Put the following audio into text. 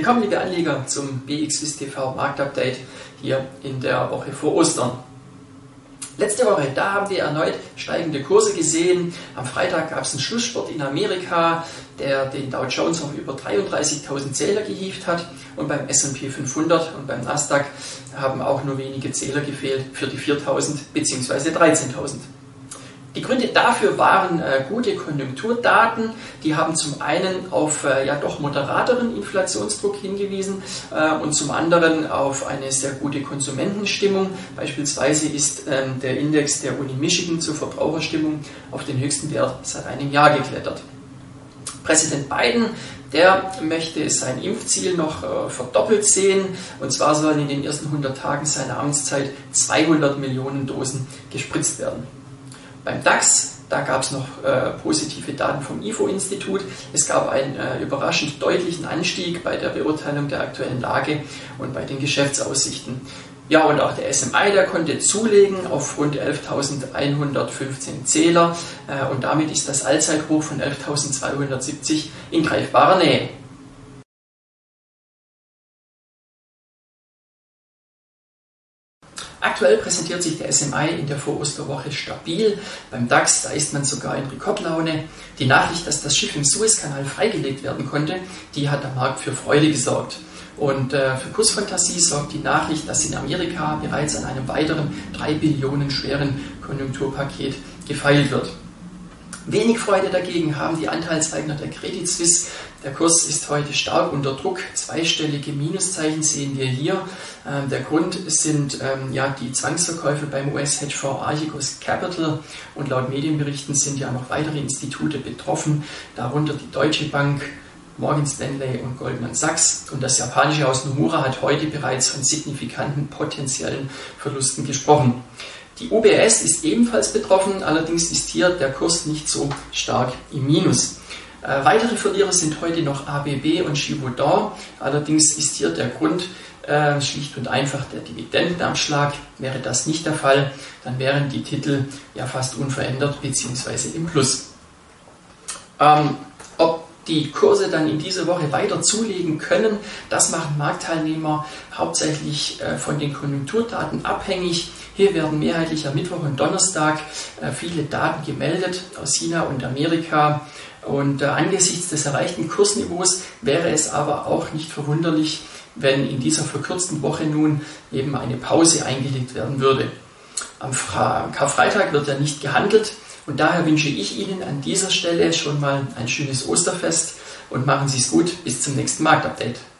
Willkommen, liebe Anleger, zum BXWIS TV Marktupdate hier in der Woche vor Ostern. Letzte Woche, da haben wir erneut steigende Kurse gesehen. Am Freitag gab es einen Schlussspurt in Amerika, der den Dow Jones auf über 33.000 Zähler gehievt hat. Und beim S&P 500 und beim Nasdaq haben auch nur wenige Zähler gefehlt für die 4.000 bzw. 13.000. Die Gründe dafür waren gute Konjunkturdaten, die haben zum einen auf doch moderateren Inflationsdruck hingewiesen und zum anderen auf eine sehr gute Konsumentenstimmung. Beispielsweise ist der Index der Uni Michigan zur Verbraucherstimmung auf den höchsten Wert seit einem Jahr geklettert. Präsident Biden, der möchte sein Impfziel noch verdoppelt sehen, und zwar sollen in den ersten 100 Tagen seiner Amtszeit 200 Millionen Dosen gespritzt werden. Beim DAX, da gab es noch positive Daten vom IFO-Institut. Es gab einen überraschend deutlichen Anstieg bei der Beurteilung der aktuellen Lage und bei den Geschäftsaussichten. Ja, und auch der SMI, der konnte zulegen auf rund 11.115 Zähler und damit ist das Allzeithoch von 11.270 in greifbarer Nähe. Aktuell präsentiert sich der SMI in der Vorosterwoche stabil. Beim DAX, da ist man sogar in Rekordlaune. Die Nachricht, dass das Schiff im Suezkanal freigelegt werden konnte, die hat am Markt für Freude gesorgt. Und für Kursfantasie sorgt die Nachricht, dass in Amerika bereits an einem weiteren 3 Billionen schweren Konjunkturpaket gefeilt wird. Wenig Freude dagegen haben die Anteilseigner der Credit Suisse. Der Kurs ist heute stark unter Druck. Zweistellige Minuszeichen sehen wir hier. Der Grund sind die Zwangsverkäufe beim US-Hedgefonds Archegos Capital. Und laut Medienberichten sind ja noch weitere Institute betroffen, darunter die Deutsche Bank, Morgan Stanley und Goldman Sachs. Und das japanische Haus Nomura hat heute bereits von signifikanten potenziellen Verlusten gesprochen. Die UBS ist ebenfalls betroffen, allerdings ist hier der Kurs nicht so stark im Minus. Weitere Verlierer sind heute noch ABB und Givaudan, allerdings ist hier der Grund schlicht und einfach der Dividendenabschlag. Wäre das nicht der Fall, dann wären die Titel ja fast unverändert bzw. im Plus. Ob die Kurse dann in dieser Woche weiter zulegen können, das machen Marktteilnehmer hauptsächlich von den Konjunkturdaten abhängig. Hier werden mehrheitlich am Mittwoch und Donnerstag viele Daten gemeldet aus China und Amerika. Und angesichts des erreichten Kursniveaus wäre es aber auch nicht verwunderlich, wenn in dieser verkürzten Woche nun eben eine Pause eingelegt werden würde. Am Karfreitag wird ja nicht gehandelt. Und daher wünsche ich Ihnen an dieser Stelle schon mal ein schönes Osterfest und machen Sie es gut. Bis zum nächsten Marktupdate.